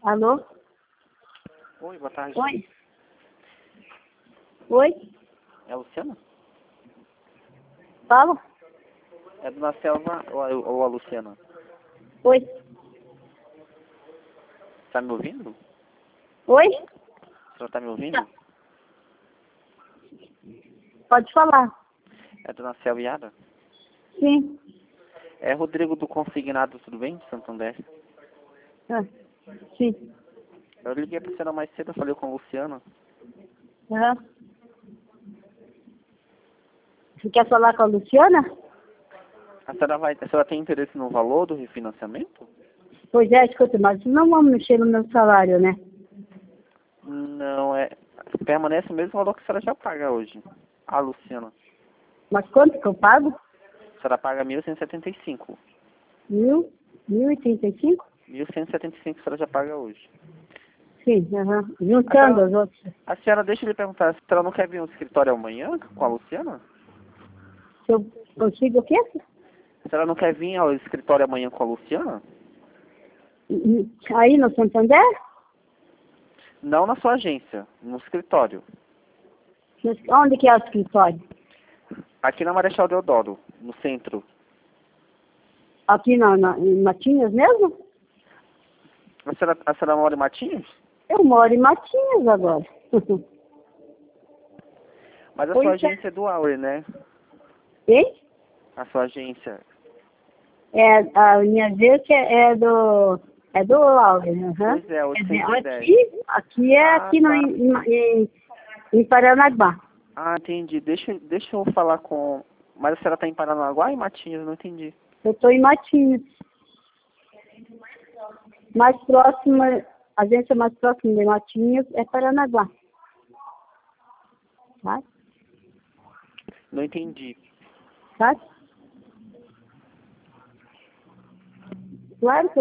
Alô? Oi, boa tarde. Oi? Oi? É a Luciana? Fala? É Dona Selva ou a Luciana? Oi? Tá me ouvindo? Oi? A senhora tá me ouvindo? Pode falar. É Dona Selva Yara? Sim. É Rodrigo do Consignado, tudo bem? De Santo André. Ah, sim. Eu liguei pra senhora mais cedo, eu falei com a Luciana. Aham. Você quer falar com a Luciana? A senhora tem interesse no valor do refinanciamento? Pois é, escuta, mas não vamos mexer no meu salário, né? Não, permanece o mesmo valor que a senhora já paga hoje. A Luciana. Mas quanto que eu pago? A senhora paga 1.175. 1.035? 1.175 a senhora já paga hoje. Sim, aham. Juntando as outras. A senhora, deixa eu lhe perguntar, a senhora não quer vir ao escritório amanhã com a Luciana? Se eu consigo o quê? A senhora não quer vir ao escritório amanhã com a Luciana? Aí no Santander? Não na sua agência, no escritório. Onde que é o escritório? Aqui na Marechal Deodoro, no centro. Aqui em Matinhas mesmo? A senhora mora em Matinhos? Eu moro em Matinhas agora. Mas a Pois sua é. agência é do Aure, né? Hein? A sua agência. É, a minha agência é do Laure, aham. Pois é, Quer dizer, 810. aqui é Ah, aqui tá. em Paranaguá. Ah, entendi. Deixa eu falar com... Mas a senhora tá em Paranaguá ou em Matinhos? Não entendi. Eu estou em Matinhos. Mais próxima, a agência mais próxima de Matinhos é Paranaguá. Tá? Não entendi. Tá? Claro que